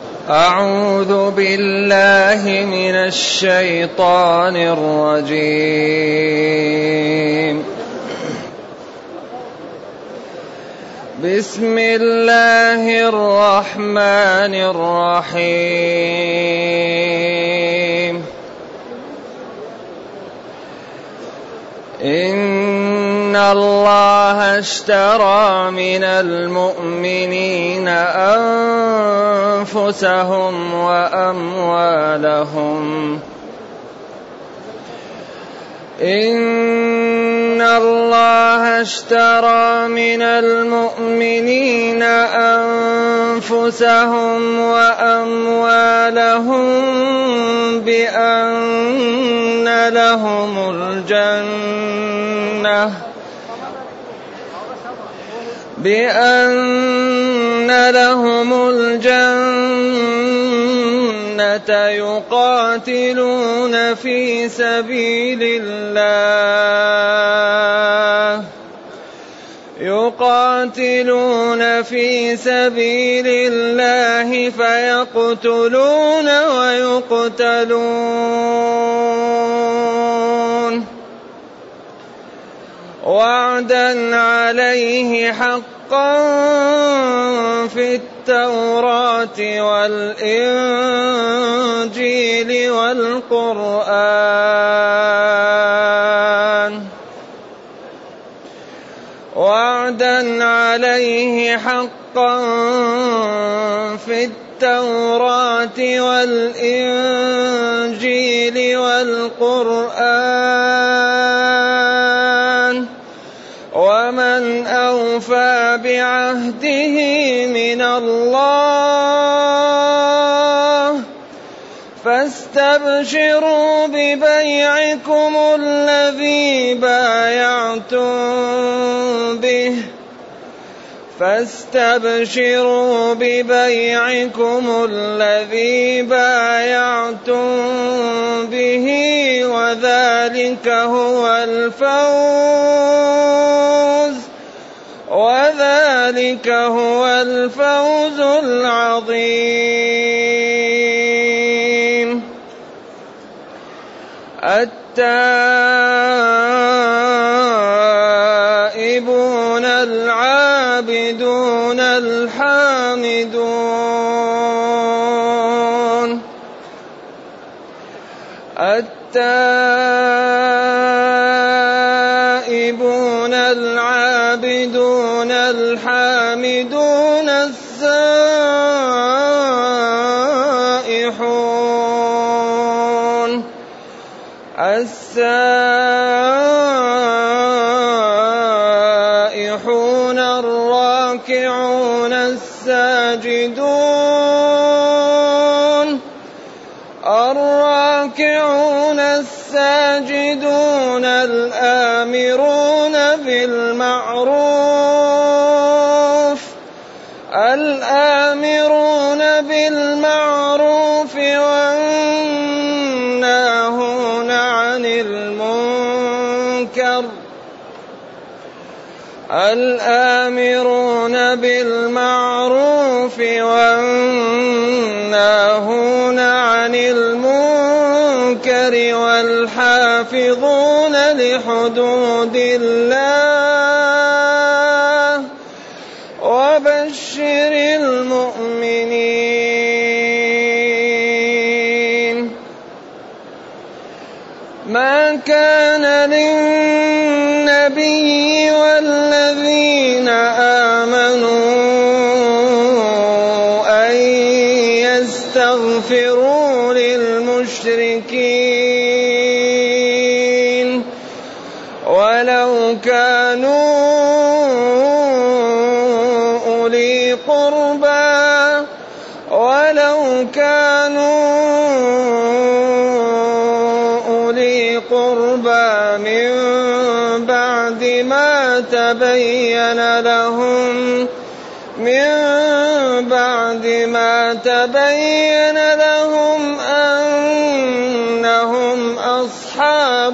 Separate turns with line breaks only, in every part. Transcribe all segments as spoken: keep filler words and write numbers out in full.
أعوذ بالله من الشيطان الرجيم. بسم الله الرحمن الرحيم. إن الله اشترى من المؤمنين أنفسهم وأموالهم إن الله اشترى من المؤمنين أنفسهم وأموالهم بأن لهم الجنة بأن لهم الجنة يقاتلون في سبيل الله يقاتلون في سبيل الله فيقتلون ويقتلون وعدا عليه حقا في التوراة والإنجيل والقرآن وعدا عليه حقا في التوراة والإنجيل والقرآن ومن أوفى بعهده من الله فاستبشروا ببيعكم الذي بايعتم به فاستبشروا ببيعكم الذي بايعتم به وذلك هو الفوز وذلك هو الفوز العظيم. التائبون العابدون الحامدون التائبون العابدون الحامدون السائحون السائحون الراكعون الساجدون الراكعون الساجدون الآمرون بالمعروف الآمرون بالمعروف والناهون عن المنكر الآمرون بالمعروف والناهون عن المنكر والحافظون لحدود الله وبشر المؤمنين. ما كان للنبي والذين آمنوا أن يستغفروا للمشركين ولو كانوا أولي قربى ولو كانوا أولي قربى من بعد ما تبين لهم من بعد ما تبين لهم أنهم أصحاب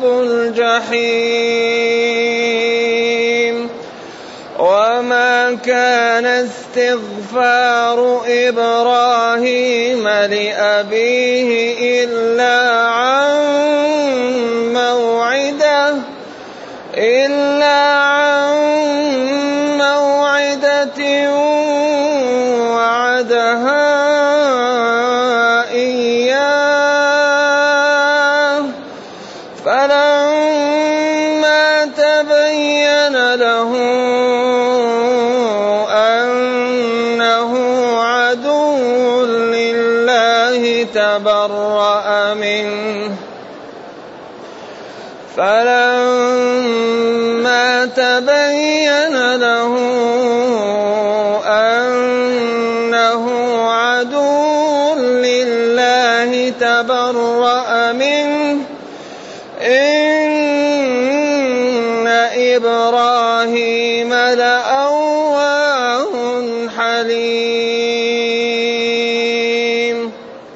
الجحيم وما كان استغفار إبراهيم لأبيه إلا عن موعدة إلا عن موعدة وعدها إياه فلما تبين له أنه عدو لله تبرأ منه فلما تبين له أنه عدو لله تبرأ منه إن إبراهيم لأواه حليم.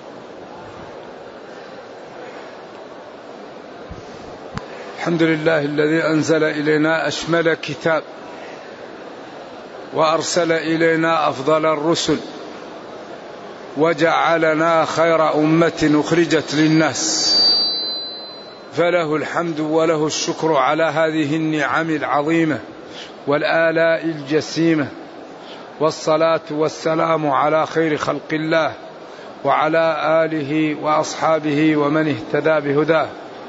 الحمد لله الذي أنزل إلينا أشمل كتاب وأرسل إلينا أفضل الرسل وجعلنا خير أمة أخرجت للناس، فله الحمد وله الشكر على هذه النعم العظيمة والآلاء الجسيمة، والصلاة والسلام على خير خلق الله وعلى آله وأصحابه ومن اهتدى بهداه.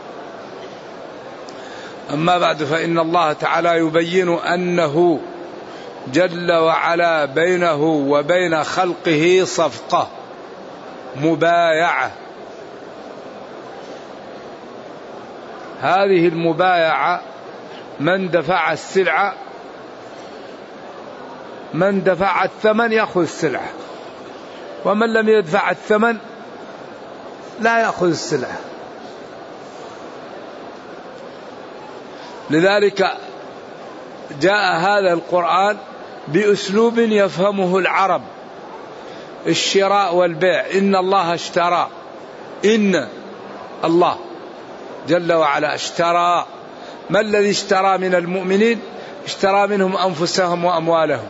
أما بعد، فإن الله تعالى يبين أنه جل وعلا بينه وبين خلقه صفقة مبايعة. هذه المبايعة من دفع السلعة من دفع الثمن يأخذ السلعة، ومن لم يدفع الثمن لا يأخذ السلعة. لذلك جاء هذا القرآن بأسلوب يفهمه العرب، الشراء والبيع. إن الله اشترى، إن الله جل وعلا اشترى. ما الذي اشترى من المؤمنين؟ اشترى منهم أنفسهم وأموالهم.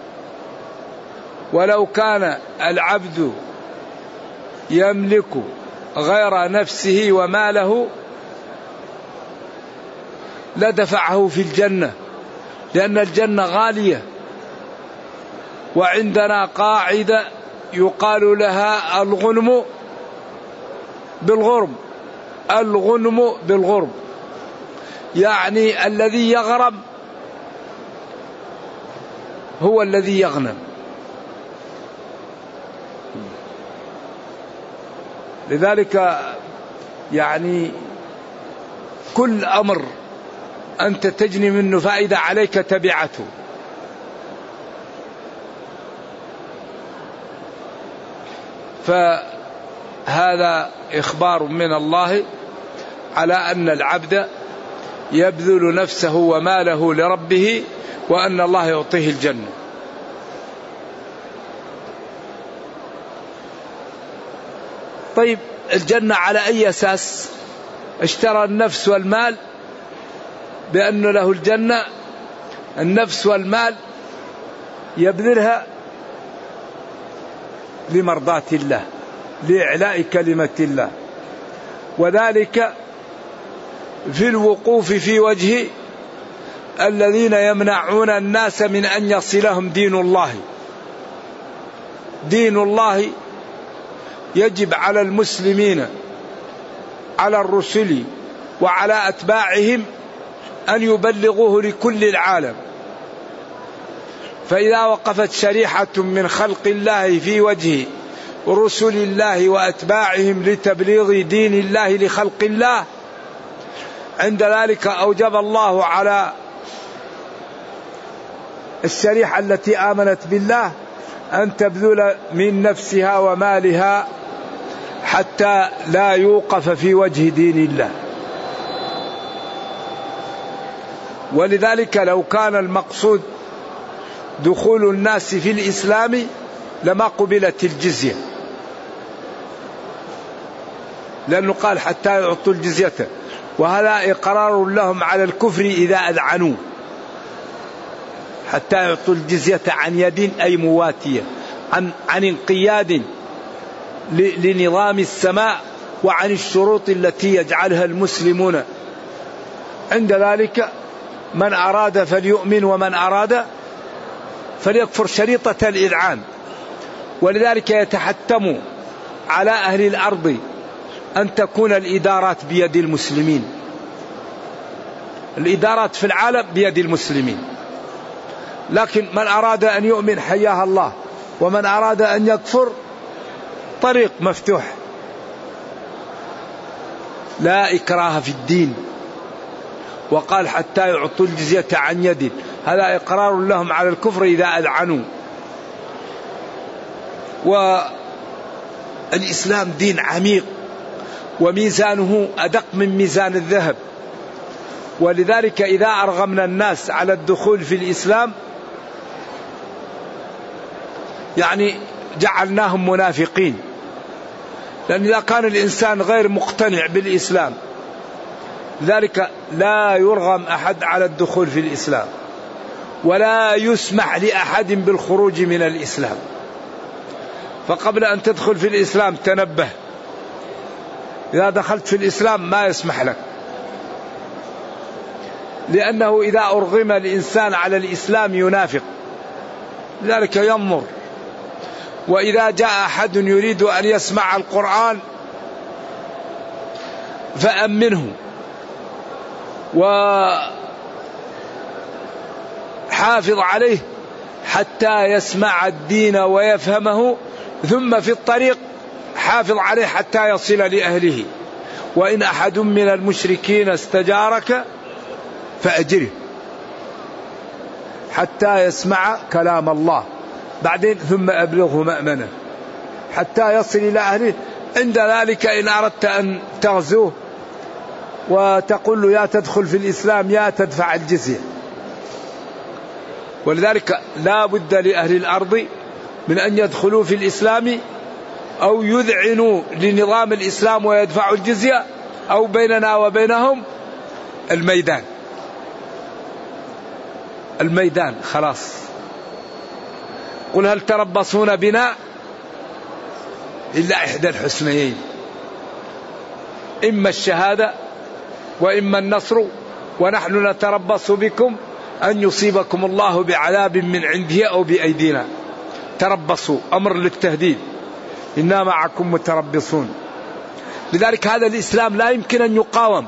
ولو كان العبد يملك غير نفسه وماله لدفعه في الجنة، لأن الجنة غالية. وعندنا قاعدة يقال لها الغنم بالغرم، الغنم بالغرم، يعني الذي يغرم هو الذي يغنم. لذلك يعني كل أمر أنت تجني منه فائدة عليك تبعته. فهذا إخبار من الله على أن العبد يبذل نفسه وماله لربه، وأن الله يعطيه الجنة. طيب الجنة على أي أساس؟ اشترى النفس والمال بأن له الجنة. النفس والمال يبذلها لمرضاة الله، لإعلاء كلمة الله، وذلك في الوقوف في وجه الذين يمنعون الناس من أن يصلهم دين الله. دين الله يجب على المسلمين، على الرسل وعلى أتباعهم أن يبلغوه لكل العالم. فإذا وقفت شريحة من خلق الله في وجه رسل الله وأتباعهم لتبليغ دين الله لخلق الله، عند ذلك أوجب الله على الشريحة التي آمنت بالله أن تبذل من نفسها ومالها حتى لا يوقف في وجه دين الله. ولذلك لو كان المقصود دخول الناس في الإسلام لما قبلت الجزية، لأنه قال حتى يعطوا الجزية، وهذا إقرار لهم على الكفر إذا أذعنوا، حتى يعطوا الجزية عن يد أي مواتية، عن, عن انقياد لنظام السماء وعن الشروط التي يجعلها المسلمون. عند ذلك من أراد فليؤمن ومن أراد فليكفر، شريطة الإذعان. ولذلك يتحتم على أهل الأرض أن تكون الإدارات بيد المسلمين، الإدارات في العالم بيد المسلمين، لكن من أراد أن يؤمن حياها الله، ومن أراد أن يكفر طريق مفتوح، لا إكراه في الدين. وقال حتى يعطوا الجزية عن يد، هذا إقرار لهم على الكفر إذا أذعنوا. والإسلام دين عميق وميزانه أدق من ميزان الذهب، ولذلك إذا أرغمنا الناس على الدخول في الإسلام يعني جعلناهم منافقين. لأن إذا كان الإنسان غير مقتنع بالإسلام ذلك لا يرغم أحد على الدخول في الإسلام، ولا يسمح لأحد بالخروج من الإسلام. فقبل أن تدخل في الإسلام تنبه، إذا دخلت في الإسلام ما يسمح لك، لأنه إذا أرغم الإنسان على الإسلام ينافق، لذلك ينظر. وإذا جاء أحد يريد أن يسمع القرآن فأمنه وحافظ عليه حتى يسمع الدين ويفهمه، ثم في الطريق حافظ عليه حتى يصل لأهله. وإن أحد من المشركين استجارك فأجره حتى يسمع كلام الله، بعدين ثم أبلغه مأمنه حتى يصل إلى أهله. عند ذلك إن أردت أن تغزوه وتقول له يا تدخل في الإسلام يا تدفع الجزية. ولذلك لا بد لأهل الأرض من أن يدخلوا في الإسلام أو يذعنوا لنظام الإسلام ويدفعوا الجزية، أو بيننا وبينهم الميدان. الميدان خلاص. قل هل تربصون بنا إلا إحدى الحسنيين، إما الشهادة وإما النصر، ونحن نتربص بكم أن يصيبكم الله بعذاب من عنده أو بأيدينا. تربصوا أمر للتهديد، إنا معكم متربصون. لذلك هذا الإسلام لا يمكن أن يقاوم.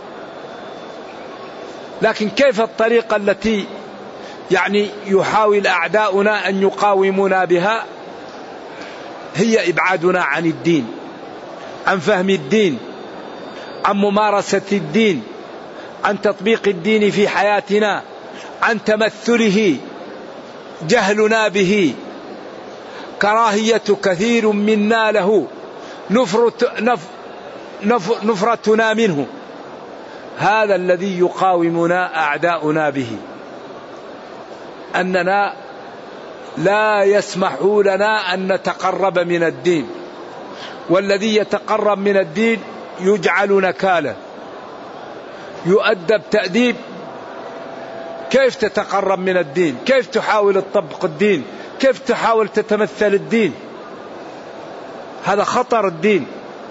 لكن كيف الطريقة التي يعني يحاول أعداؤنا أن يقاومونا بها؟ هي إبعادنا عن الدين، عن فهم الدين، عن ممارسة الدين، عن تطبيق الدين في حياتنا، عن تمثله، جهلنا به، كراهية كثير منا له، نفرت نف نف نفرتنا منه. هذا الذي يقاومنا أعداؤنا به، أننا لا يسمحوا لنا أن نتقرب من الدين، والذي يتقرب من الدين يجعل نكالا، يؤدب تأديب. كيف تتقرب من الدين؟ كيف تحاول تطبق الدين؟ كيف تحاول تتمثل الدين؟ هذا خطر الدين،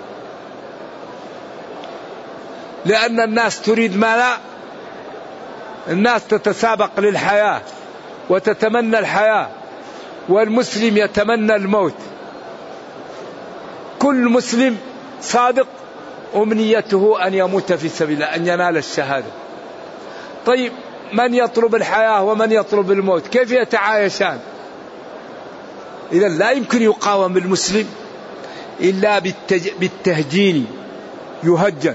لأن الناس تريد ما لا. الناس تتسابق للحياة وتتمنى الحياة، والمسلم يتمنى الموت. كل مسلم صادق أمنيته أن يموت في سبيل الله، أن ينال الشهادة. طيب من يطلب الحياة ومن يطلب الموت كيف يتعايشان؟ إذا لا يمكن يقاوم المسلم إلا بالتج... بالتهجين، يهجن،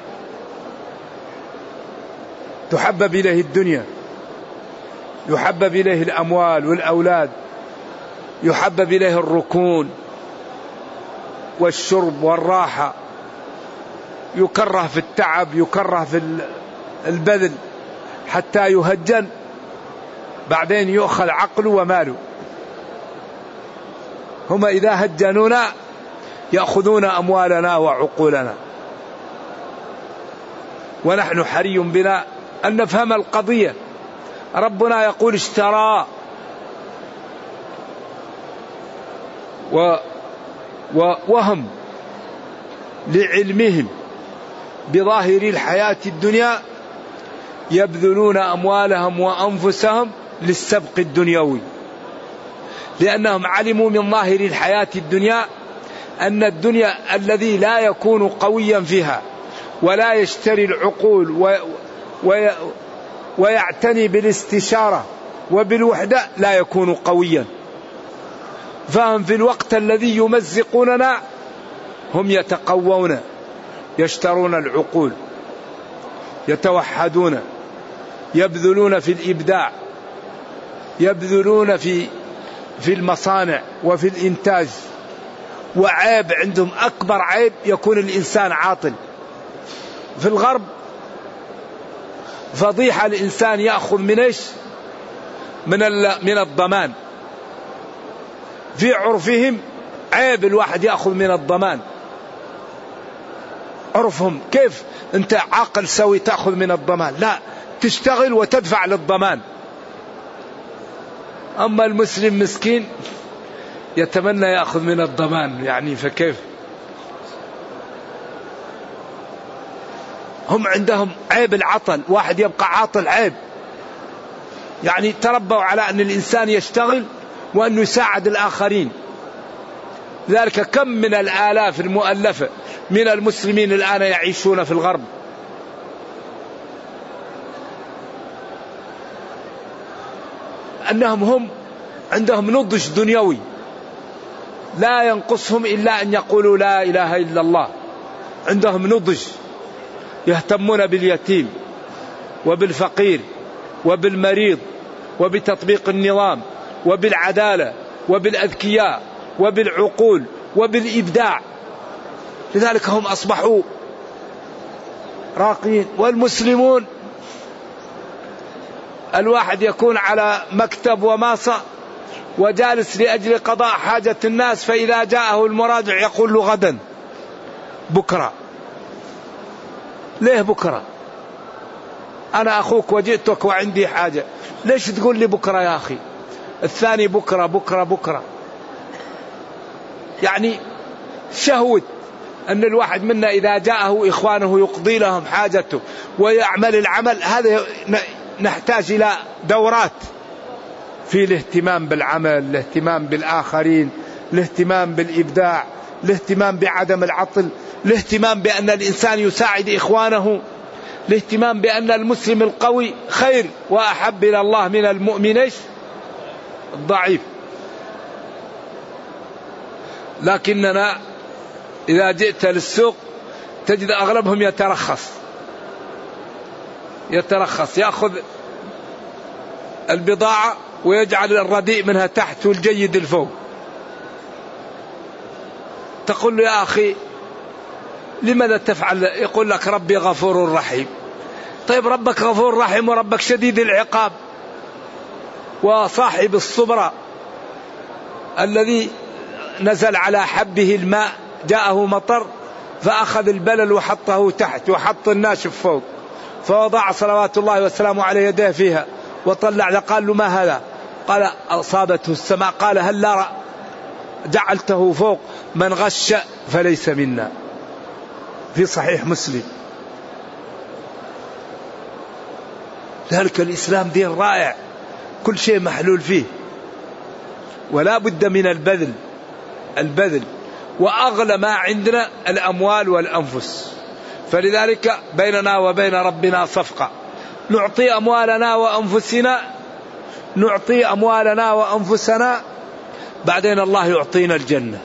تحبب إليه الدنيا، يحبب إليه الأموال والأولاد، يحبب إليه الركون والشرب والراحة، يكره في التعب، يكره في البذل، حتى يهجن، بعدين يؤخذ عقله وماله. هم إذا هجنونا يأخذون أموالنا وعقولنا. ونحن حري بنا أن نفهم القضية ربنا يقول اشترى و وهم لعلمهم بظاهر الحياة الدنيا يبذلون أموالهم وأنفسهم للسبق الدنيوي، لأنهم علموا من ظاهر الحياة الدنيا أن الدنيا الذي لا يكون قويا فيها ولا يشتري العقول و و ويعتني بالاستشارة وبالوحدة لا يكون قويا. فهم في الوقت الذي يمزقوننا هم يتقوون، يشترون العقول، يتوحدون، يبذلون في الإبداع، يبذلون في في المصانع وفي الإنتاج. وعيب عندهم أكبر عيب يكون الإنسان عاطل. في الغرب فضيحة الإنسان يأخذ من إيش؟ من من الضمان. في عرفهم عيب الواحد يأخذ من الضمان. عرفهم كيف أنت عاقل سوي تأخذ من الضمان؟ لا، تشتغل وتدفع للضمان. أما المسلم مسكين يتمنى يأخذ من الضمان، يعني فكيف؟ هم عندهم عيب العطل، واحد يبقى عاطل عيب. يعني تربوا على أن الإنسان يشتغل وأنه يساعد الآخرين. ذلك كم من الآلاف المؤلفة من المسلمين الآن يعيشون في الغرب. أنهم هم عندهم نضج دنيوي لا ينقصهم إلا أن يقولوا لا إله إلا الله. عندهم نضج، يهتمون باليتيم وبالفقير وبالمريض وبتطبيق النظام وبالعدالة وبالأذكياء وبالعقول وبالإبداع. لذلك هم أصبحوا راقين. والمسلمون الواحد يكون على مكتب وماصة وجالس لأجل قضاء حاجة الناس، فإذا جاءه المراجع يقول له غدا، بكرة. ليه بكرة؟ أنا أخوك وجئتك وعندي حاجة، ليش تقول لي بكرة يا أخي؟ الثاني بكرة بكرة بكرة. يعني شهوة أن الواحد منا إذا جاءه إخوانه يقضي لهم حاجته ويعمل العمل هذا. نحتاج إلى دورات في الاهتمام بالعمل، الاهتمام بالآخرين، الاهتمام بالإبداع، الاهتمام بعدم العطل، الاهتمام بأن الإنسان يساعد إخوانه، الاهتمام بأن المسلم القوي خير وأحب إلى الله من المؤمن الضعيف. لكننا إذا جئت للسوق تجد أغلبهم يترخص يترخص يأخذ البضاعة ويجعل الرديء منها تحت والجيد الفوق. تقول له يا أخي لماذا تفعل؟ يقول لك ربي غفور رحيم. طيب ربك غفور رحيم وربك شديد العقاب وصاحب الصبرة الذي نزل على حبه الماء، جاءه مطر فأخذ البلل وحطه تحت وحط الناشف فوق، فوضع صلوات الله وسلامه على يديه فيها وطلع. قال له ما هذا؟ قال أصابته السماء. قال هل لا جعلته فوق؟ من غش فليس منا، في صحيح مسلم. ذلك الإسلام دين رائع، كل شيء محلول فيه، ولا بد من البذل البذل وأغلى ما عندنا الأموال والأنفس. فلذلك بيننا وبين ربنا صفقة، نعطي أموالنا وأنفسنا نعطي أموالنا وأنفسنا بعدين الله يعطينا الجنة.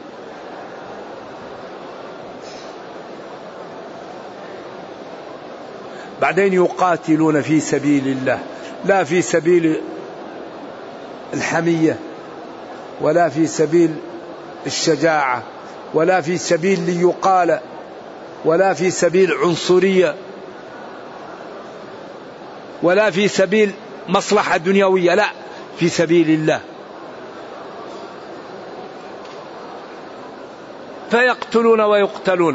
بعدين يقاتلون في سبيل الله، لا في سبيل الحمية ولا في سبيل الشجاعة ولا في سبيل ليقال ولا في سبيل عنصرية ولا في سبيل مصلحة دنيوية، لا، في سبيل الله. فيقتلون ويقتلون،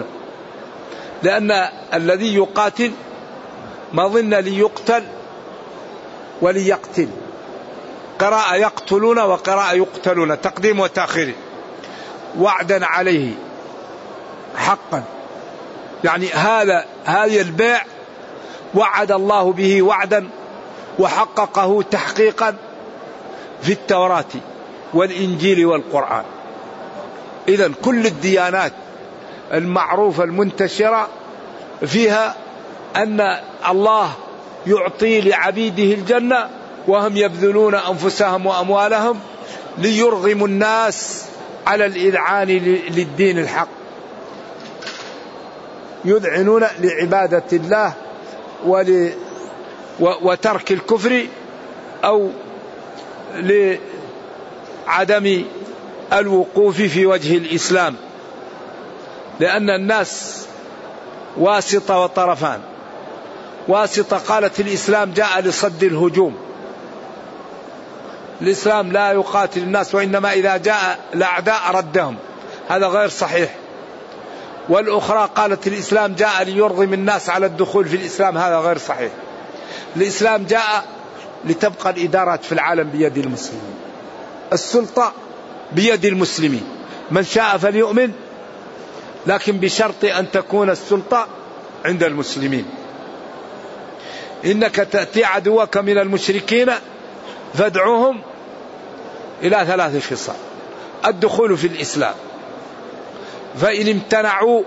لأن الذي يقاتل ما ظن ليقتل وليقتل، قراءة يقتلون وقراءة يقتلون، تقديم وتأخير. وعدا عليه حقا، يعني هذا هذا البيع وعد الله به وعدا وحققه تحقيقا في التوراة والإنجيل والقرآن. إذن كل الديانات المعروفة المنتشرة فيها أن الله يعطي لعبيده الجنة وهم يبذلون أنفسهم وأموالهم ليرغموا الناس على الإذعان للدين الحق، يذعنون لعبادة الله وترك الكفر أو لعدم الوقوف في وجه الإسلام، لأن الناس واسطة وطرفان. واسطة قالت الإسلام جاء لصد الهجوم، الإسلام لا يقاتل الناس وإنما إذا جاء الأعداء ردهم، هذا غير صحيح. والأخرى قالت الإسلام جاء ليرغم الناس على الدخول في الإسلام، هذا غير صحيح. الإسلام جاء لتبقى الإدارات في العالم بيد المسلمين، السلطة بيد المسلمين، من شاء فليؤمن، لكن بشرط أن تكون السلطة عند المسلمين. إنك تأتي عدوك من المشركين فادعوهم إلى ثلاث خصال: الدخول في الإسلام، فإن امتنعوا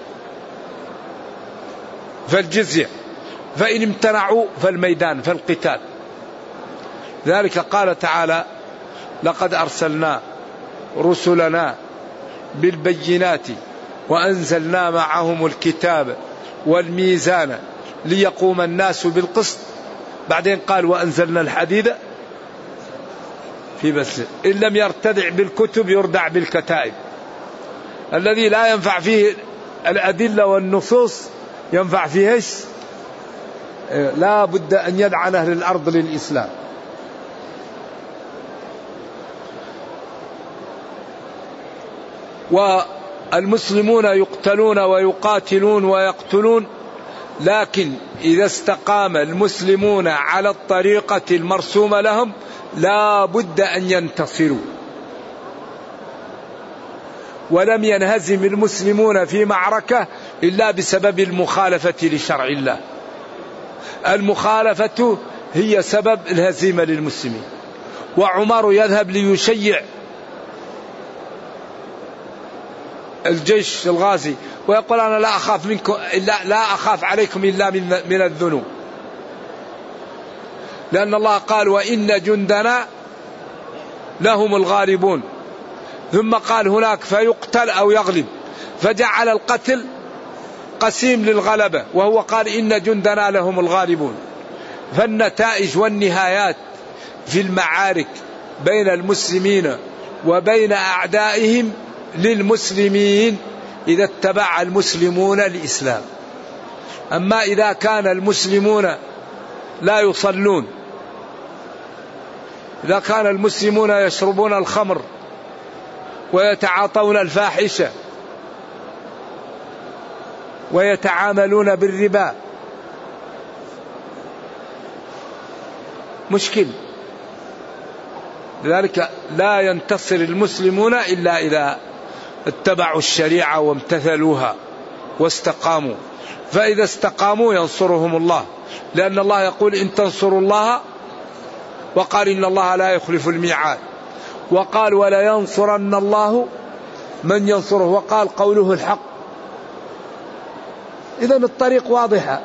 فالجزية، فإن امتنعوا فالميدان فالقتال. ذلك قال تعالى: لقد أرسلنا رسلنا بالبينات وأنزلنا معهم الكتاب والميزان ليقوم الناس بالقسط. بعدين قال: وأنزلنا الحديد في بس. إن لم يرتدع بالكتب يردع بالكتائب. الذي لا ينفع فيه الأدلة والنصوص ينفع فيه إيش؟ لا بد أن يدعن أهل الأرض للإسلام. والمسلمون يقتلون ويقاتلون ويقتلون، لكن إذا استقام المسلمون على الطريقة المرسومة لهم لا بد أن ينتصروا. ولم ينهزم المسلمون في معركة إلا بسبب المخالفة لشرع الله. المخالفة هي سبب الهزيمة للمسلمين. وعمر يذهب ليشيع الجيش الغازي ويقول: أنا لا أخاف منكم إلا لا أخاف عليكم إلا من, من الذنوب، لأن الله قال: وإن جندنا لهم الغالبون. ثم قال هناك: فيقتل أو يغلب، فجعل القتل قسيم للغلبة، وهو قال: إن جندنا لهم الغالبون. فالنتائج والنهايات في المعارك بين المسلمين وبين أعدائهم للمسلمين إذا اتبع المسلمون الإسلام. أما إذا كان المسلمون لا يصلون، إذا كان المسلمون يشربون الخمر ويتعاطون الفاحشة ويتعاملون بالربا، مشكل. لذلك لا ينتصر المسلمون إلا إذا اتبعوا الشريعة وامتثلوها واستقاموا. فإذا استقاموا ينصرهم الله، لأن الله يقول: إن تنصروا الله، وقال: إن الله لا يخلف الميعاد، وقال: ولا ينصرن الله من ينصره، وقال: قوله الحق. إذن الطريق واضحة.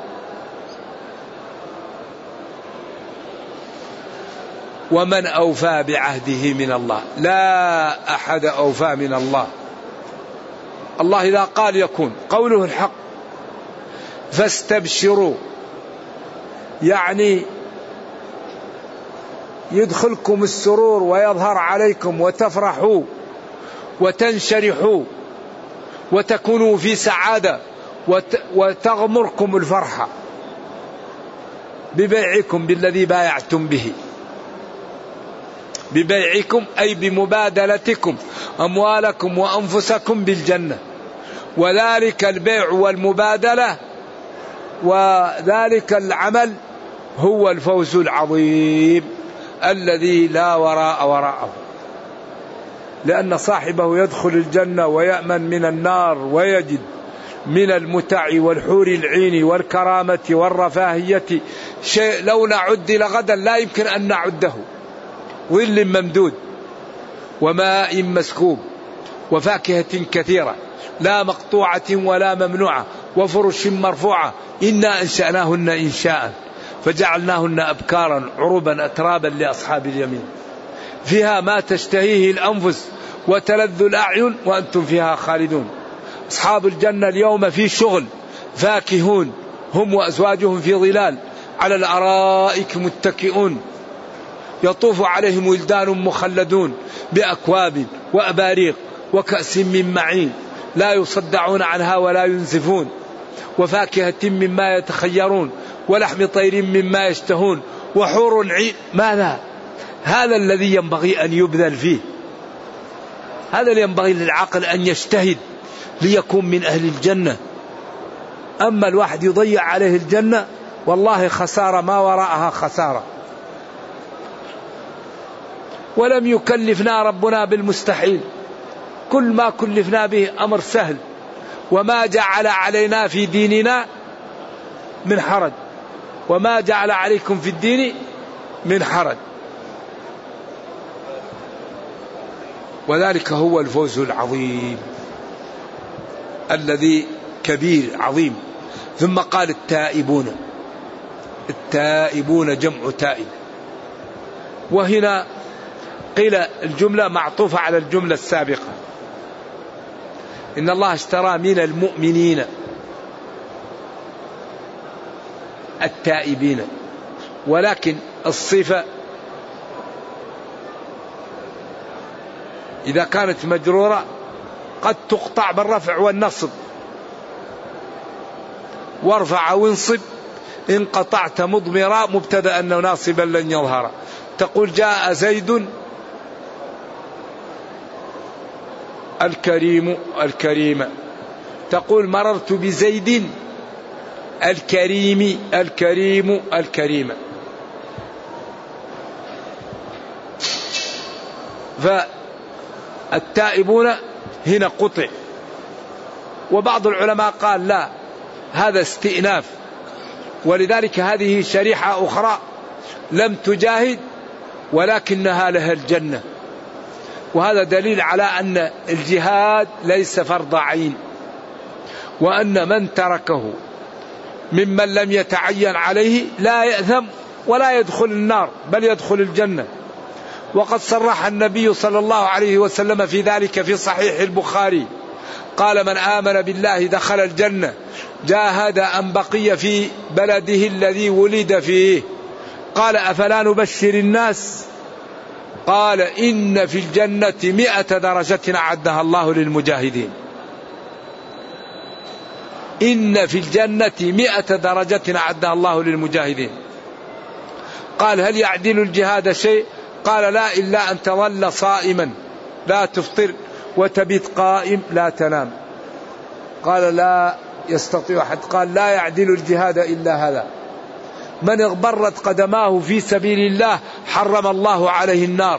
ومن أوفى بعهده من الله، لا أحد أوفى من الله. الله إذا قال يكون، قوله الحق. فاستبشروا، يعني يدخلكم السرور ويظهر عليكم وتفرحوا وتنشرحوا وتكونوا في سعادة وتغمركم الفرحة ببيعكم بالذي بايعتم به. ببيعكم أي بمبادلتكم أموالكم وأنفسكم بالجنة. وذلك البيع والمبادلة وذلك العمل هو الفوز العظيم الذي لا وراء وراءه، لأن صاحبه يدخل الجنة ويأمن من النار ويجد من المتع والحور العين والكرامة والرفاهية شيء لو نعد لغدا لا يمكن أن نعده. ظل ممدود وماء مسكوب وفاكهة كثيرة لا مقطوعة ولا ممنوعة وفرش مرفوعة إنا أنشأناهن إنشاء فجعلناهن أبكارا عربا أترابا لأصحاب اليمين فيها ما تشتهيه الأنفس وتلذ الأعين وأنتم فيها خالدون. أصحاب الجنة اليوم في شغل فاكهون هم وأزواجهم في ظلال على الأرائك متكئون يطوف عليهم ولدان مخلدون بأكواب وأباريق وكأس من معين لا يصدعون عنها ولا ينزفون وفاكهة مما يتخيرون ولحم طير مما يشتهون وحور عين. ماذا؟ هذا الذي ينبغي أن يبذل فيه، هذا اللي ينبغي للعقل أن يجتهد ليكون من أهل الجنة. أما الواحد يضيع عليه الجنة والله خسارة ما وراءها خسارة. ولم يكلفنا ربنا بالمستحيل، كل ما كلفنا به أمر سهل، وما جعل علينا في ديننا من حرج وما جعل عليكم في الدين من حرج، وذلك هو الفوز العظيم الذي كبير عظيم. ثم قال التائبون، التائبون جمع تائب، وهنا قيل الجملة معطوفة على الجملة السابقة، إن الله اشترى من المؤمنين التائبين، ولكن الصفة إذا كانت مجرورة قد تقطع بالرفع والنصب، وارفع وانصب إن قطعت مضمرا مبتدأ أنه ناصبا لن يظهر. تقول جاء زيد الكريم الكريم، تقول مررت بزيد الكريم الكريم الكريم. فالتائبون هنا قطع، وبعض العلماء قال لا هذا استئناف، ولذلك هذه شريحة أخرى لم تجاهد ولكنها لها الجنة، وهذا دليل على أن الجهاد ليس فرض عين، وأن من تركه ممن لم يتعين عليه لا يأثم ولا يدخل النار بل يدخل الجنة. وقد صرح النبي صلى الله عليه وسلم في ذلك في صحيح البخاري، قال من آمن بالله دخل الجنة جاهد أن بقي في بلده الذي ولد فيه. قال أفلا نبشر الناس؟ قال إن في الجنة مئة درجة أعدها الله للمجاهدين، إن في الجنة مئة درجة أعدها الله للمجاهدين. قال هل يعدل الجهاد شيء؟ قال لا، إلا أن تظل صائما لا تفطر وتبيت قائم لا تنام. قال لا يستطيع أحد، قال لا يعدل الجهاد إلا هذا، من اغبرت قدماه في سبيل الله حرم الله عليه النار.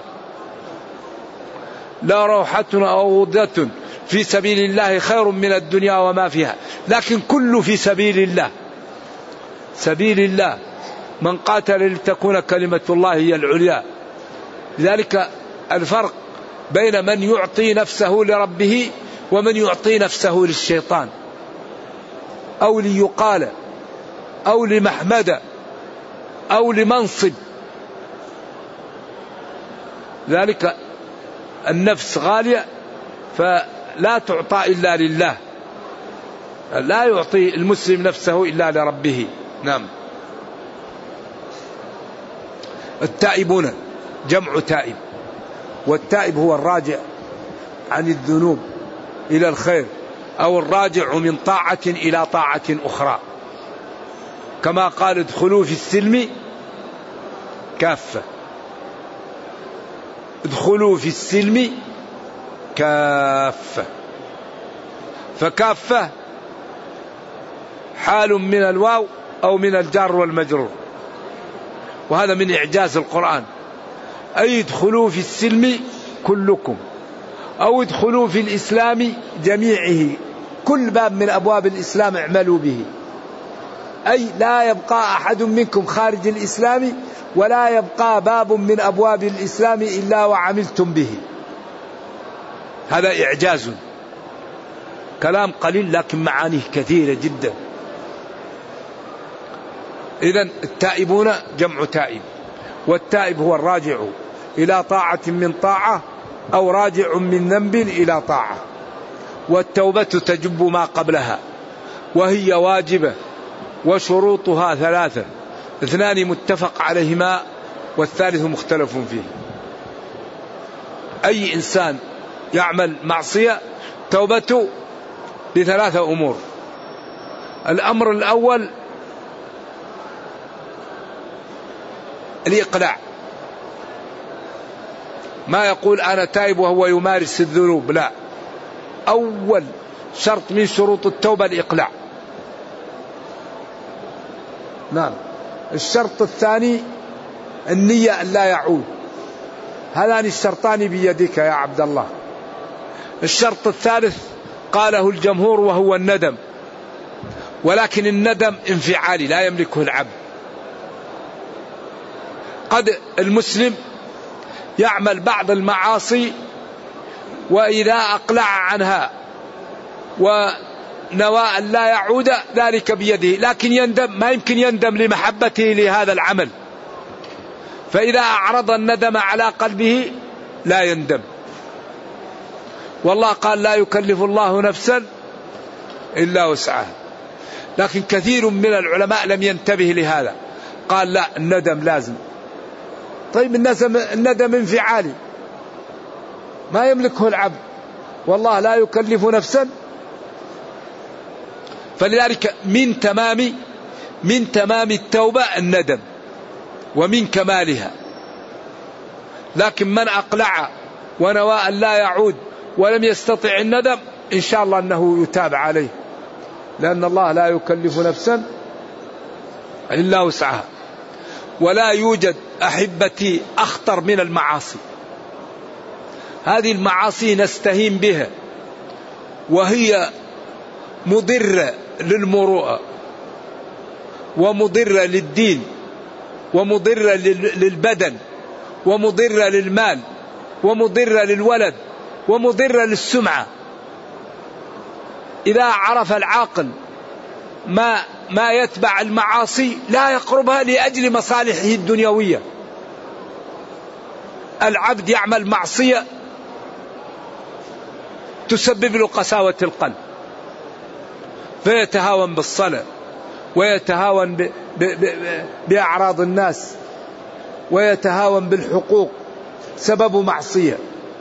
لا روحة أو غدة في سبيل الله خير من الدنيا وما فيها، لكن كل في سبيل الله، سبيل الله من قاتل لتكون كلمة الله هي العليا. لذلك الفرق بين من يعطي نفسه لربه ومن يعطي نفسه للشيطان أو ليقال أو لمحمد أو لمنصب. ذلك النفس غالية فلا تعطى إلا لله، لا يعطي المسلم نفسه إلا لربه. نعم. التائبون جمع تائب، والتائب هو الراجع عن الذنوب إلى الخير أو الراجع من طاعة إلى طاعة أخرى، كما قال ادخلوا في السلم كافة، ادخلوا في السلم كافة. فكافة حال من الواو أو من الجار والمجرور، وهذا من إعجاز القرآن. أي ادخلوا في السلم كلكم، أو ادخلوا في الإسلام جميعه، كل باب من أبواب الإسلام اعملوا به، أي لا يبقى أحد منكم خارج الإسلام، ولا يبقى باب من أبواب الإسلام إلا وعملتم به. هذا إعجاز، كلام قليل لكن معانيه كثيرة جدا. إذن التائبون جمع تائب، والتائب هو الراجع إلى طاعة من طاعة أو راجع من ذنب إلى طاعة. والتوبة تجب ما قبلها، وهي واجبة، وشروطها ثلاثة، اثنان متفق عليهما والثالث مختلف فيه. أي إنسان يعمل معصية توبته لثلاثة أمور. الأمر الأول الإقلاع، ما يقول أنا تائب وهو يمارس الذنوب، لا، أول شرط من شروط التوبة الإقلاع. نعم. الشرط الثاني النية أن لا يعود، هذان الشرطان بيدك يا عبد الله. الشرط الثالث قاله الجمهور وهو الندم، ولكن الندم انفعالي لا يملكه العبد. قد المسلم يعمل بعض المعاصي وإذا أقلع عنها ونوى أن لا يعود ذلك بيده، لكن يندم، ما يمكن يندم لمحبته لهذا العمل، فإذا أعرض الندم على قلبه لا يندم. والله قال لا يكلف الله نفسا إلا وسعها، لكن كثير من العلماء لم ينتبه لهذا، قال لا، الندم لازم. طيب الندم انفعالي ما يملكه العبد، والله لا يكلف نفسا. فلذلك من تمام من تمام التوبة الندم ومن كمالها. لكن من أقلع ونوى أن لا يعود ولم يستطع الندم إن شاء الله أنه يتاب عليه، لأن الله لا يكلف نفسا إلا وسعها. ولا يوجد أحبتي أخطر من المعاصي. هذه المعاصي نستهين بها، وهي مضرة للمروءة، ومضرة للدين، ومضرة للبدن، ومضرة للمال، ومضرة للولد، ومضرة للسمعة. إذا عرف العاقل ما ما يتبع المعاصي لا يقربها لأجل مصالحه الدنيوية. العبد يعمل معصية تسبب له قساوة القلب، فيتهاون بالصلاة، ويتهاون ب ب ب بأعراض الناس، ويتهاون بالحقوق سبب معصية،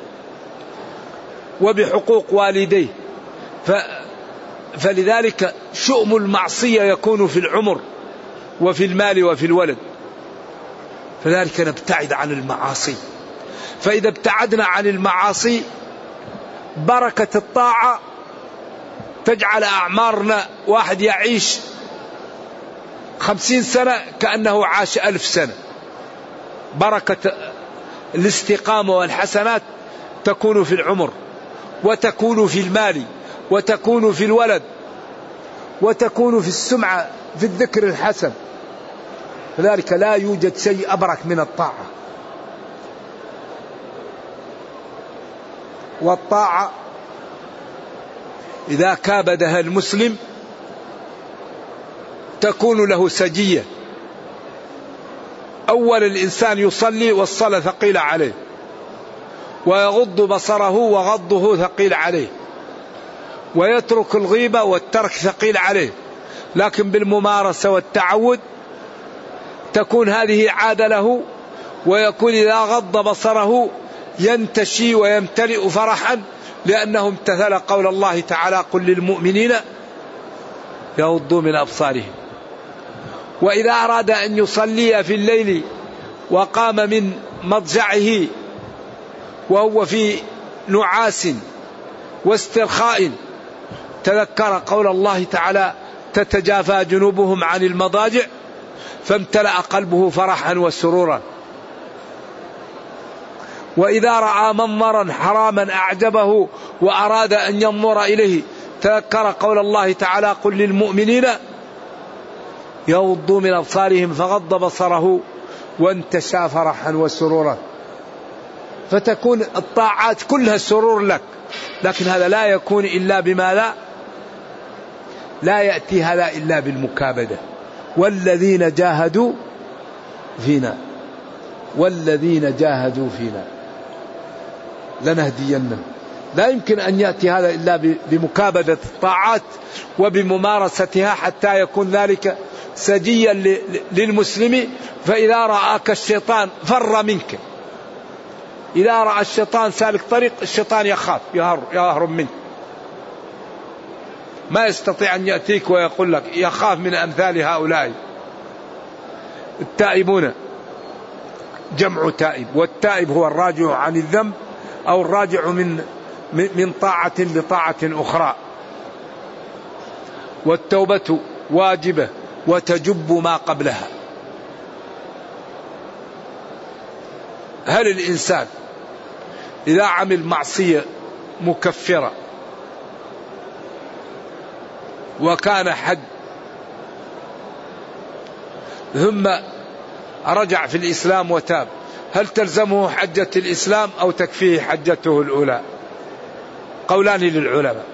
وبحقوق والديه. ف فلذلك شؤم المعصية يكون في العمر وفي المال وفي الولد. فذلك نبتعد عن المعاصي. فإذا ابتعدنا عن المعاصي بركة الطاعة تجعل أعمارنا، واحد يعيش خمسين سنة كأنه عاش ألف سنة. بركة الاستقامة والحسنات تكون في العمر، وتكون في المال، وتكون في الولد، وتكون في السمعة، في الذكر الحسن. لذلك لا يوجد شيء أبرك من الطاعة. والطاعة إذا كابدها المسلم تكون له سجية. أول الإنسان يصلي والصلاة ثقيلة عليه، ويغض بصره وغضه ثقيل عليه، ويترك الغيبة والترك ثقيل عليه، لكن بالممارسة والتعود تكون هذه عادة له، ويكون إذا غض بصره ينتشي ويمتلئ فرحا لأنه امتثل قول الله تعالى قل للمؤمنين يغضوا من أبصارهم. وإذا أراد أن يصلي في الليل وقام من مضجعه وهو في نعاس واسترخاء تذكر قول الله تعالى تتجافى جنوبهم عن المضاجع فامتلأ قلبه فرحا وسرورا. وإذا رأى منظرا حراما أعجبه وأراد أن ينظر إليه تذكر قول الله تعالى: قل للمؤمنين يغضوا من أبصارهم فغض بصره وانتشى فرحا وسرورا. فتكون الطاعات كلها سرور لك، لكن هذا لا يكون إلا بما لا لا يأتي هذا إلا بالمكابدة. والذين جاهدوا فينا والذين جاهدوا فينا لنهدينهم. لا يمكن أن يأتي هذا إلا بمكابدة الطاعات وبممارستها حتى يكون ذلك سجيا للمسلم. فإذا رآك الشيطان فر منك، إذا رأى الشيطان سالك طريق الشيطان يخاف يهرب منك، ما يستطيع أن يأتيك ويقول لك، يخاف من أمثال هؤلاء. التائبون جمع تائب، والتائب هو الراجع عن الذنب أو الراجع من من طاعة لطاعة أخرى. والتوبة واجبة وتجب ما قبلها. هل الإنسان إذا عمل معصية مكفرة وكان حد ثم رجع في الإسلام وتاب، هل تلزمه حجة الإسلام أو تكفيه حجته الأولى؟ قولان للعلماء.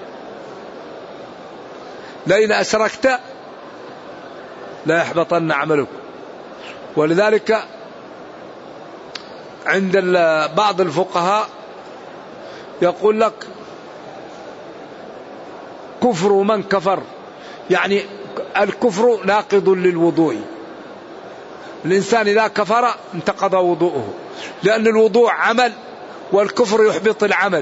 لئن أشركت لا يحبطن عملك. ولذلك عند بعض الفقهاء يقول لك كفر من كفر، يعني الكفر ناقض للوضوء. الإنسان إذا كفر انتقض وضوءه، لأن الوضوء عمل والكفر يحبط العمل.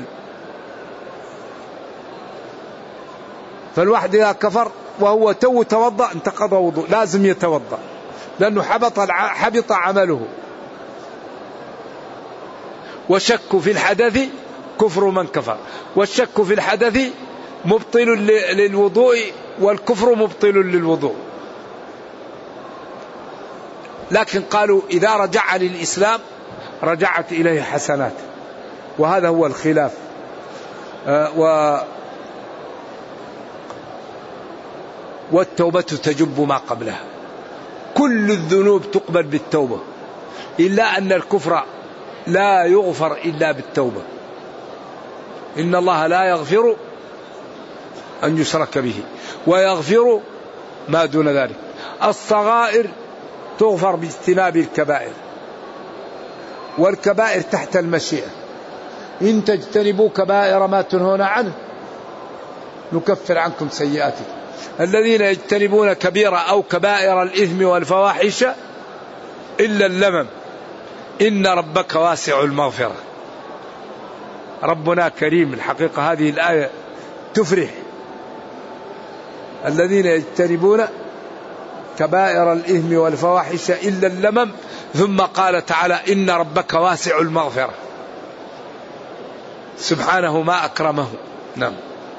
فالواحد إذا كفر وهو تو توضأ انتقض وضوء، لازم يتوضأ لأنه حبط حبط عمله. والشك في الحدث كفر من كفر، والشك في الحدث مبطل للوضوء والكفر مبطل للوضوء. لكن قالوا إذا رجع للإسلام رجعت إليه حسنات، وهذا هو الخلاف. آه و والتوبة تجب ما قبلها. كل الذنوب تقبل بالتوبة، إلا أن الكفر لا يغفر إلا بالتوبة. إن الله لا يغفر أن يشرك به ويغفر ما دون ذلك. الصغائر تغفر باجتناب الكبائر، والكبائر تحت المشيئة. إن تجتنبوا كبائر ما تنهون عنه نكفر عنكم سيئاتكم. الذين يجتنبون كبيرة أو كبائر الإثم والفواحش إلا اللمم إن ربك واسع المغفرة. ربنا كريم الحقيقة. هذه الآية تفرح. الذين يجتنبون كبائر الإثم والفواحش إلا اللمم، ثم قال تعالى إن ربك واسع المغفرة. سبحانه ما أكرمه. نعم.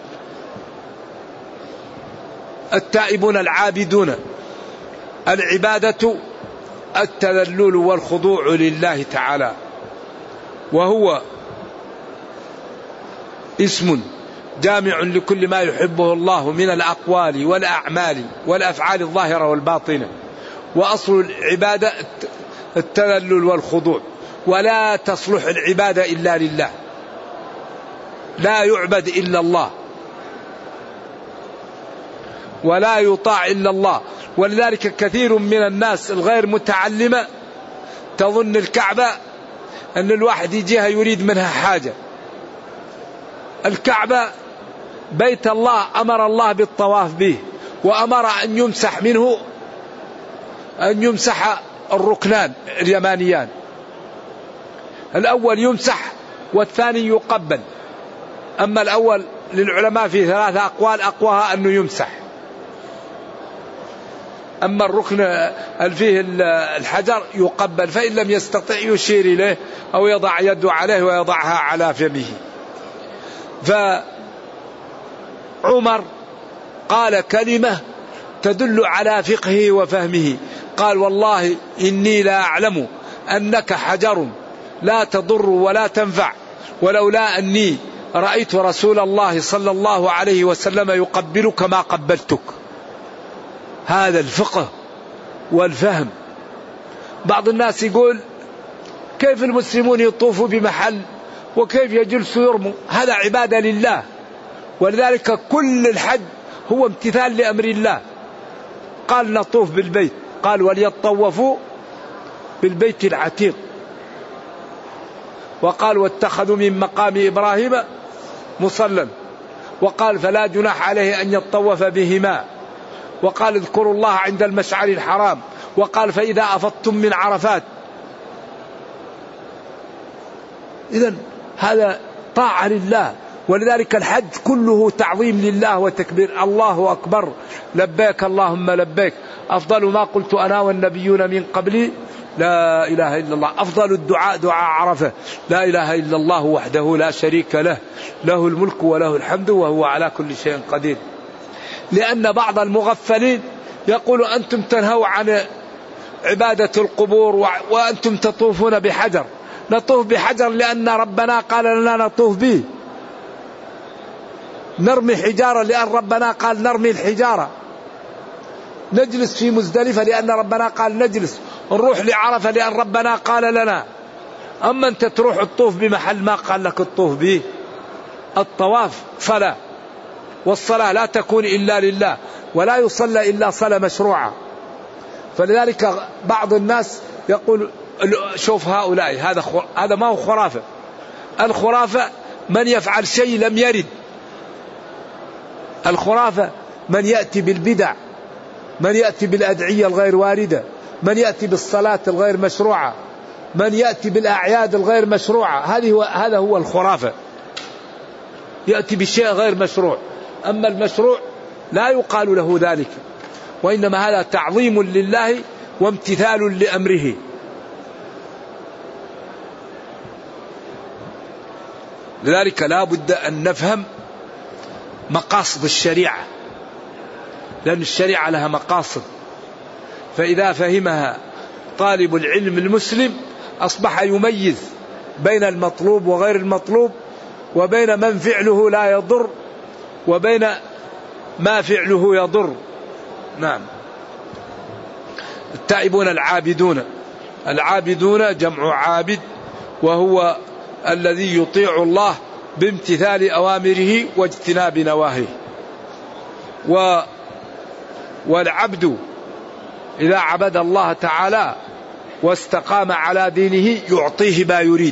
التائبون العابدون. العبادة التذلل والخضوع لله تعالى، وهو اسم جامع لكل ما يحبه الله من الأقوال والأعمال والأفعال الظاهرة والباطنة. وأصل العبادة التذلل والخضوع، ولا تصلح العبادة إلا لله، لا يعبد إلا الله ولا يطاع إلا الله. ولذلك كثير من الناس الغير متعلمة تظن الكعبة أن الواحد يجيها يريد منها حاجة. الكعبة بيت الله أمر الله بالطواف به، وأمر أن يمسح منه أن يمسح الركنان اليمانيان، الأول يمسح والثاني يقبل. أما الأول للعلماء في ثلاثة أقوال، أقواها أنه يمسح. أما الركن فيه الحجر يقبل، فإن لم يستطع يشير إليه أو يضع يده عليه ويضعها على فمه. فعمر قال كلمة تدل على فقهه وفهمه. قال والله إني لا أعلم أنك حجر لا تضر ولا تنفع، ولولا أني رأيت رسول الله صلى الله عليه وسلم يقبلك ما قبلتك. هذا الفقه والفهم. بعض الناس يقول كيف المسلمون يطوفوا بمحل وكيف يجلسوا يرموا؟ هذا عبادة لله، ولذلك كل الحج هو امتثال لأمر الله. قال نطوف بالبيت، قال وليطوفوا بالبيت العتيق، وقال واتخذوا من مقام إبراهيم مصلى، وقال فلا جناح عليه أن يطوف بهما، وقال اذكروا الله عند المشعر الحرام، وقال فإذا أفضتم من عرفات. إذن هذا طاعة لله، ولذلك الحج كله تعظيم لله وتكبير. الله أكبر، لبيك اللهم لبيك، أفضل ما قلت أنا والنبيون من قبلي لا إله إلا الله. أفضل الدعاء دعاء عرفة، لا إله إلا الله وحده لا شريك له، له الملك وله الحمد وهو على كل شيء قدير. لأن بعض المغفلين يقول أنتم تنهوا عن عبادة القبور وأنتم تطوفون بحجر. نطوف بحجر لأن ربنا قال لنا نطوف به، نرمي حجارة لأن ربنا قال نرمي الحجارة، نجلس في مزدلفة لأن ربنا قال نجلس، نروح لعرفة لأن ربنا قال لنا. أما أنت تروح الطوف بمحل ما قال لك الطوف به. الطواف صلاة، والصلاة لا تكون إلا لله، ولا يصلى إلا صلاة مشروعة. فلذلك بعض الناس يقول شوف هؤلاء، هذا هذا ما هو خرافة. الخرافة من يفعل شيء لم يرد. الخرافة من يأتي بالبدع، من يأتي بالأدعية الغير واردة، من يأتي بالصلاة الغير مشروعة، من يأتي بالأعياد الغير مشروعة. هذه هو هذا هو الخرافة، يأتي بشيء غير مشروع. أما المشروع لا يقال له ذلك، وإنما هذا تعظيم لله وامتثال لأمره. لذلك لا بد أن نفهم مقاصد الشريعة، لأن الشريعة لها مقاصد، فإذا فهمها طالب العلم المسلم أصبح يميز بين المطلوب وغير المطلوب، وبين من فعله لا يضر وبين ما فعله يضر. نعم. التائبون العابدون، العابدون جمع عابد، وهو الذي يطيع الله بامتثال أوامره واجتناب نواهيه. و والعبد إذا عبد الله تعالى واستقام على دينه يعطيه ما يريد.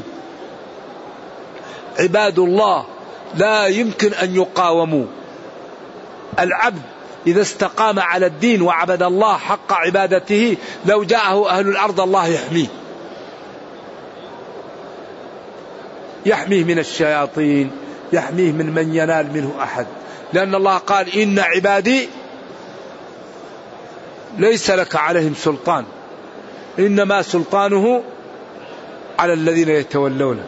عباد الله لا يمكن أن يقاوموا. العبد إذا استقام على الدين وعبد الله حق عبادته لو جاءه أهل الأرض الله يحميه، يحميه من الشياطين، يحميه من من ينال منه أحد. لأن الله قال إن عبادي ليس لك عليهم سلطان، إنما سلطانه على الذين يتولونه.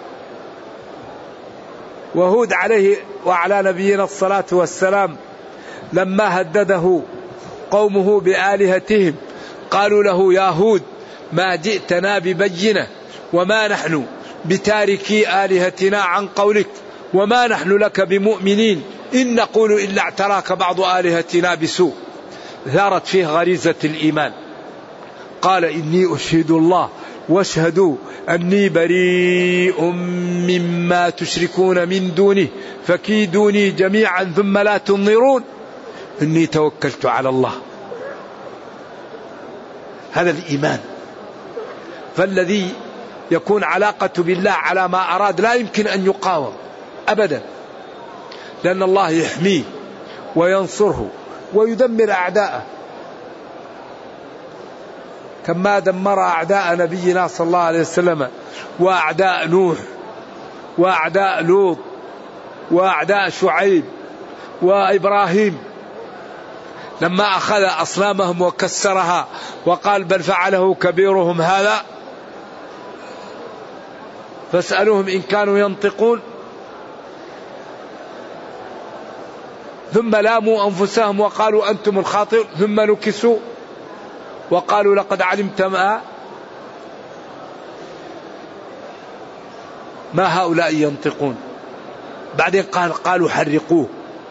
وهود عليه وعلى نبينا الصلاة والسلام لما هدده قومه بآلهتهم قالوا له يا هود ما جئتنا ببينة وما نحن بتاركي آلهتنا عن قولك وما نحن لك بمؤمنين إن نقول إلا اعتراك بعض آلهتنا بسوء. ثارت فيه غريزة الإيمان. قال إني أشهد الله واشهدوا أني بريء مما تشركون من دونه فكيدوني جميعا ثم لا تنظرون إني توكلت على الله. هذا الإيمان. فالذي يكون علاقة بالله على ما أراد لا يمكن أن يقاوم أبدا، لأن الله يحميه وينصره ويدمر أعداءه كما دمر أعداء نبينا صلى الله عليه وسلم وأعداء نوح وأعداء لوط وأعداء شعيب وإبراهيم لما أخذ أصنامهم وكسرها وقال بل فعله كبيرهم هذا فاسألوهم إن كانوا ينطقون. ثم لاموا أنفسهم وقالوا أنتم الخاطئون، ثم نكسوا وقالوا لقد علمت ما ما هؤلاء ينطقون. بعدين قال قالوا حرقوه،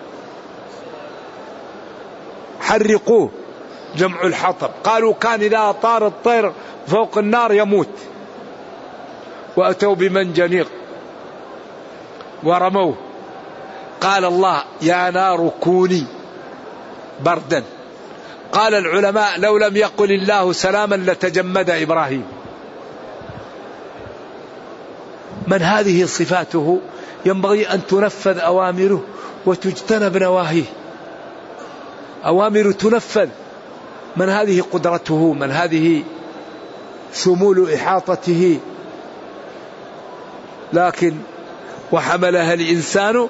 حرقوه جمع الحطب. قالوا كان إذا طار الطير فوق النار يموت. وأتوا بمنجنيق ورموه. قال الله يا نار كوني بردا. قال العلماء لو لم يقل الله سلاما لتجمد إبراهيم. من هذه صفاته ينبغي أن تنفذ أوامره وتجتنب نواهيه. أوامر تنفذ. من هذه قدرته، من هذه شمول إحاطته. لكن وحملها الإنسان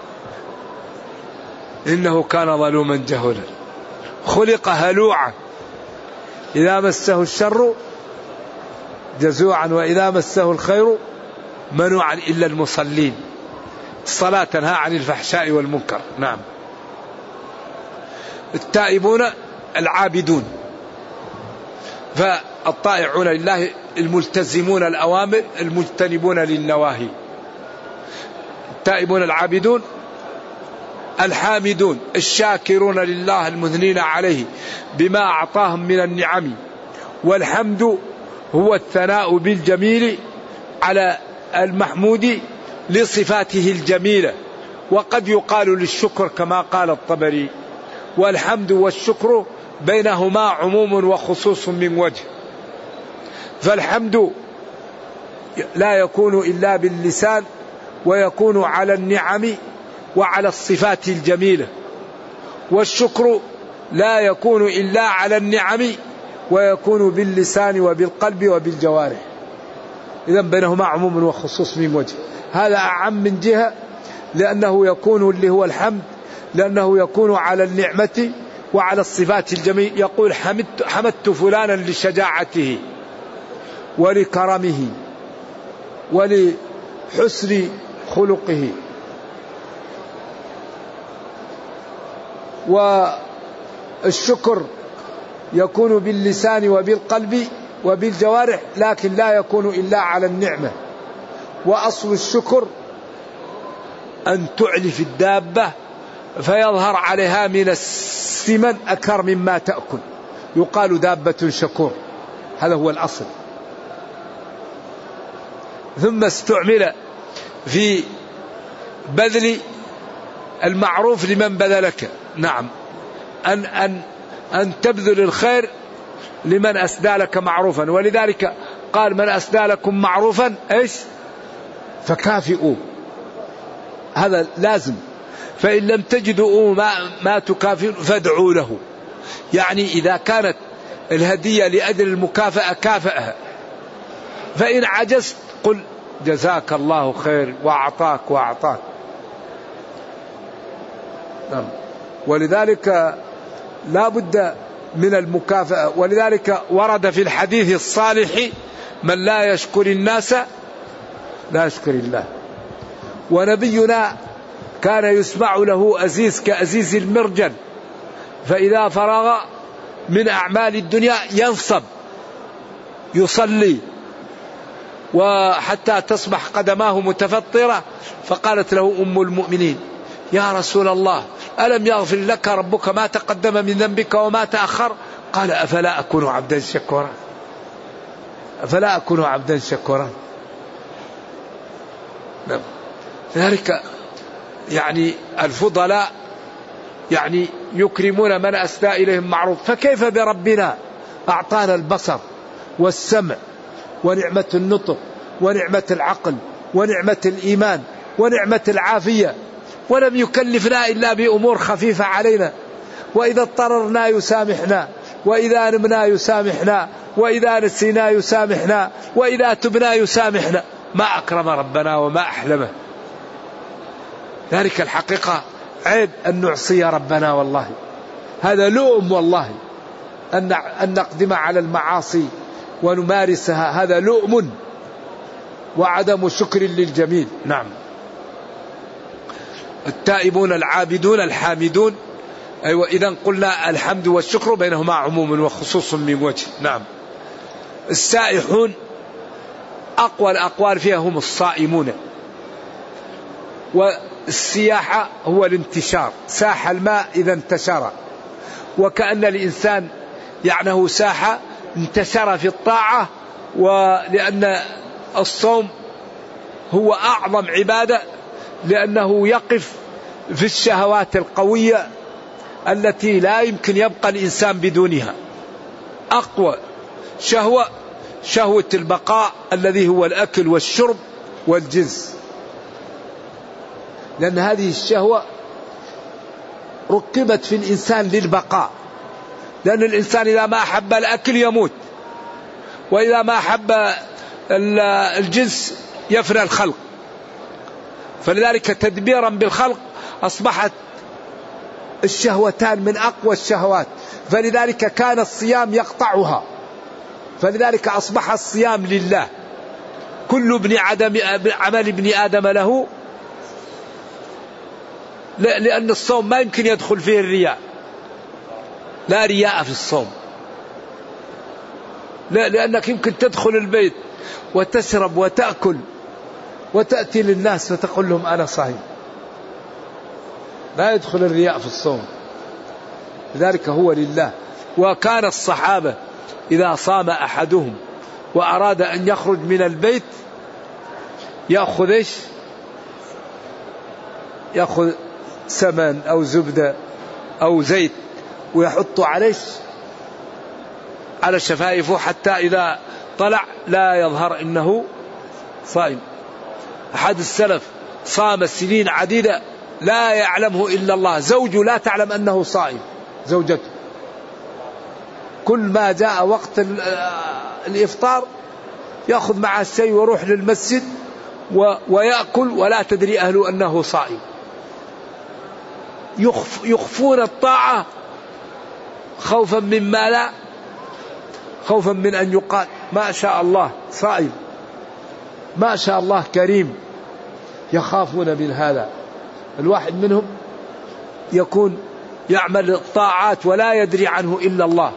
إنه كان ظلوما جهولا. خلق هلوعا إذا مسه الشر جزوعا وإذا مسه الخير منوعا إلا المصلين. الصلاة تنهى عن الفحشاء والمنكر. نعم. التائبون العابدون، فالطائعون لله الملتزمون الأوامر المجتنبون للنواهي. التائبون العابدون الحامدون الشاكرون لله المثنين عليه بما أعطاهم من النعم. والحمد هو الثناء بالجميل على المحمود لصفاته الجميلة. وقد يقال للشكر كما قال الطبري والحمد والشكر بينهما عموم وخصوص من وجه. فالحمد لا يكون إلا باللسان ويكون على النعم وعلى الصفات الجميلة. والشكر لا يكون إلا على النعم ويكون باللسان وبالقلب وبالجوارح. إذن بينهما عموم وخصوص من وجه. هذا أعم من جهة لأنه يكون اللي هو الحمد لأنه يكون على النعمة وعلى الصفات الجميلة. يقول حمدت, حمدت فلانا لشجاعته ولكرمه ولحسن خلقه. والشكر يكون باللسان وبالقلب وبالجوارح لكن لا يكون إلا على النعمة. وأصل الشكر أن تعلف الدابة فيظهر عليها من السمن أكثر مما تأكل، يقال دابة شكور. هذا هو الأصل. ثم استعمل في بذل المعروف لمن بذلك. نعم. أن, أن, أن تبذل الخير لمن أسدى لك معروفا. ولذلك قال من أسدى لكم معروفا إيش فكافئوا. هذا لازم. فإن لم تجدوا ما, ما تكافئوا فادعوا له. يعني إذا كانت الهدية لأجل المكافأة كافئها. فإن عجزت قل جزاك الله خير وأعطاك وأعطاك. نعم. ولذلك لا بد من المكافأة. ولذلك ورد في الحديث الصالح من لا يشكر الناس لا يشكر الله. ونبينا كان يسمع له أزيز كأزيز المرجل، فإذا فرغ من أعمال الدنيا ينصب يصلي وحتى تصبح قدماه متفطرة. فقالت له أم المؤمنين يا رسول الله ألم يغفر لك ربك ما تقدم من ذنبك وما تأخر؟ قال أفلا أكون عبدا شكورا أفلا أكون عبدا شكورا. نعم. ذلك يعني الفضلاء يعني يكرمون من أسدى إليهم معروف. فكيف بربنا أعطانا البصر والسمع ونعمة النطق ونعمة العقل ونعمة الإيمان ونعمة العافية ولم يكلفنا إلا بأمور خفيفة علينا. وإذا اضطررنا يسامحنا وإذا نمنا يسامحنا وإذا نسينا يسامحنا وإذا تبنا يسامحنا. ما أكرم ربنا وما أحلمه. ذلك الحقيقة عيب أن نعصي ربنا. والله هذا لؤم والله أن نقدم على المعاصي ونمارسها. هذا لؤم وعدم شكر للجميل. نعم. التائبون العابدون الحامدون. أيوة إذن قلنا الحمد والشكر بينهما عموم وخصوص من وجه. نعم. السائحون أقوى الأقوال فيها هم الصائمون. والسياحة هو الانتشار، ساح الماء إذا انتشر، وكأن الإنسان يعنه ساح انتشر في الطاعة. ولأن الصوم هو أعظم عبادة، لأنه يقف في الشهوات القوية التي لا يمكن يبقى الإنسان بدونها. أقوى شهوة شهوة البقاء الذي هو الأكل والشرب والجنس، لأن هذه الشهوة ركبت في الإنسان للبقاء، لأن الإنسان إذا ما أحب الأكل يموت، وإذا ما أحب الجنس يفنى الخلق. فلذلك تدبيرا بالخلق أصبحت الشهوتان من أقوى الشهوات، فلذلك كان الصيام يقطعها. فلذلك أصبح الصيام لله، كل ابن عدم عمل ابن آدم له، لأن الصوم ما يمكن يدخل فيه الرياء، لا رياء في الصوم. لا، لأنك يمكن تدخل البيت وتشرب وتأكل وتأتي للناس وتقول لهم أنا صايم، لا يدخل الرياء في الصوم، لذلك هو لله. وكان الصحابة إذا صام أحدهم وأراد أن يخرج من البيت يأخذ إيش؟ يأخذ سمن أو زبدة أو زيت ويحط عليه على شفائفه حتى إذا طلع لا يظهر إنه صائم. أحد السلف صام سنين عديدة لا يعلمه إلا الله، زوجه لا تعلم أنه صائم، زوجته كل ما جاء وقت الإفطار يأخذ معه الشيء ويروح للمسجد ويأكل ولا تدري أهله أنه صائم. يخف يخفون الطاعة خوفا مما لا، خوفا من أن يقال ما شاء الله صائم، ما شاء الله كريم، يخافون من هذا. الواحد منهم يكون يعمل الطاعات ولا يدري عنه إلا الله.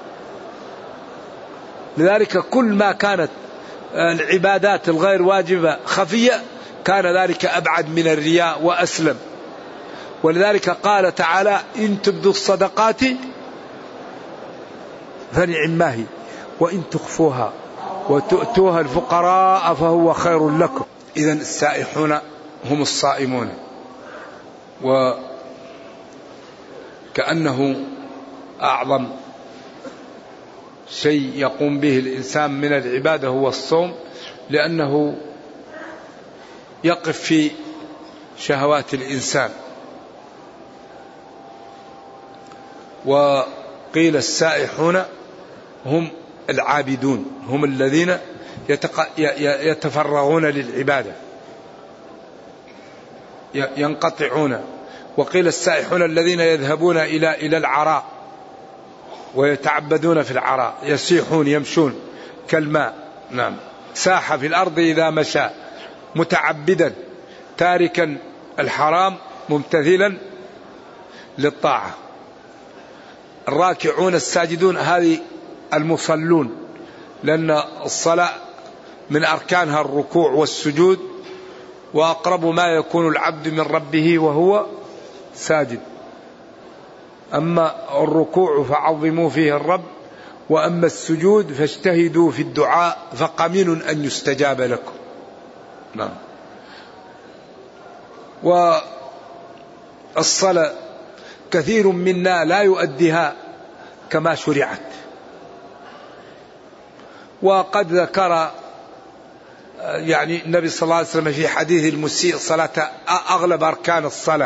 لذلك كل ما كانت العبادات الغير واجبة خفية كان ذلك أبعد من الرياء وأسلم. ولذلك قال تعالى إن تبدوا الصدقات فنعم هي وإن تخفوها وتؤتوها الفقراء فهو خير لكم. إذن السائحون هم الصائمون. وكأنه أعظم شيء يقوم به الإنسان من العبادة هو الصوم، لأنه يقف في شهوات الإنسان. وقيل السائحون هم العابدون، هم الذين يتفرغون للعبادة ينقطعون. وقيل السائحون الذين يذهبون إلى إلى العراء ويتعبدون في العراء، يسيحون يمشون كالماء. نعم. ساح في الأرض إذا مشى متعبدا تاركا الحرام ممتثلا للطاعة. الراكعون الساجدون هذه المصلون، لأن الصلاة من أركانها الركوع والسجود، وأقرب ما يكون العبد من ربه وهو ساجد. أما الركوع فعظموا فيه الرب، وأما السجود فاجتهدوا في الدعاء فقمن أن يستجاب لكم. نعم. والصلاة كثير منا لا يؤديها كما شرعت. وقد ذكر يعني النبي صلى الله عليه وسلم في حديث المسيء صلاة أغلب أركان الصلاة،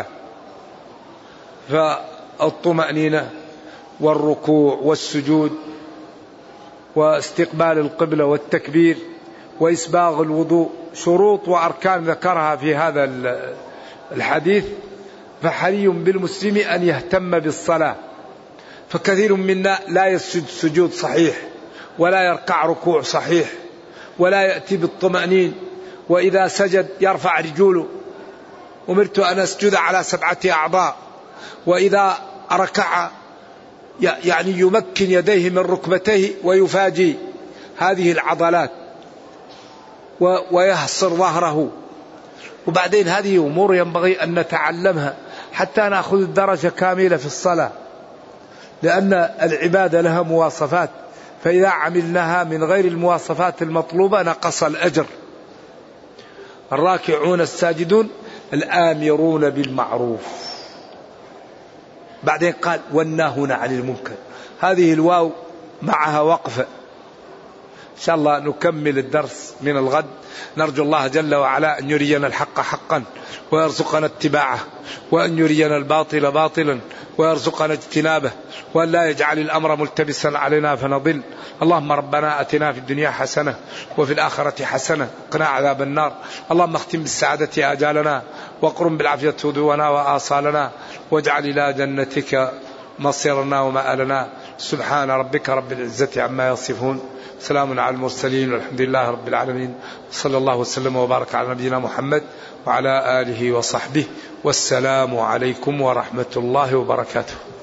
فالطمأنينة والركوع والسجود واستقبال القبلة والتكبير وإسباغ الوضوء شروط وأركان ذكرها في هذا الحديث. فحري بالمسلم أن يهتم بالصلاة. فكثير منا لا يسجد سجود صحيح، ولا يركع ركوع صحيح، ولا يأتي بالطمأنين، وإذا سجد يرفع رجوله أمرت أن أسجد على سبعة أعضاء، وإذا ركع يعني يمكن يديه من ركبتيه ويفاجي هذه العضلات ويحصر ظهره. وبعدين هذه أمور ينبغي أن نتعلمها حتى نأخذ الدرجة كاملة في الصلاة، لأن العبادة لها مواصفات، فإذا عملناها من غير المواصفات المطلوبة نقص الأجر. الراكعون الساجدون الآمرون بالمعروف. بعدين قال والناهون عن المنكر. هذه الواو معها وقفة. إن شاء الله نكمل الدرس من الغد. نرجو الله جل وعلا أن يرينا الحق حقا ويرزقنا اتباعه، وأن يرينا الباطل باطلا ويرزقنا اجتنابه، وأن لا يجعل الأمر ملتبسا علينا فنضل. اللهم ربنا أتنا في الدنيا حسنة وفي الآخرة حسنة قنا عذاب النار. اللهم اختم بالسعادة آجالنا وقرم بالعافية هدونا وآصالنا، واجعل إلى جنتك مصيرنا ومآلنا. سبحان ربك رب العزة عما يصفون، سلام على المرسلين والحمد لله رب العالمين. صلى الله وسلم وبارك على نبينا محمد وعلى آله وصحبه، والسلام عليكم ورحمة الله وبركاته.